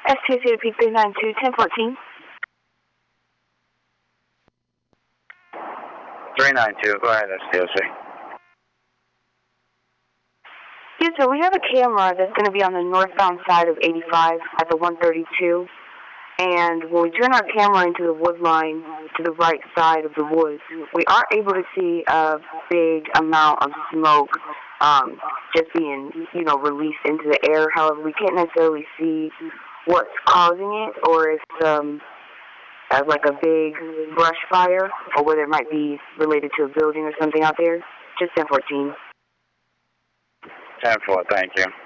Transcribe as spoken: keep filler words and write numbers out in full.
S T C P three nine two, ten fourteen. three nine two, go ahead, S T O C. Yes, sir, we have a camera that's going to be on the northbound side of eighty-five at the one thirty-two. And when we turn our camera into the wood line to the right side of the woods, we are able to see a big amount of smoke um, just being, you know, released into the air. However, we can't necessarily see what's causing it, or if um, uh, like a big brush fire, or whether it might be related to a building or something out there. Just ten fourteen. ten four, thank you.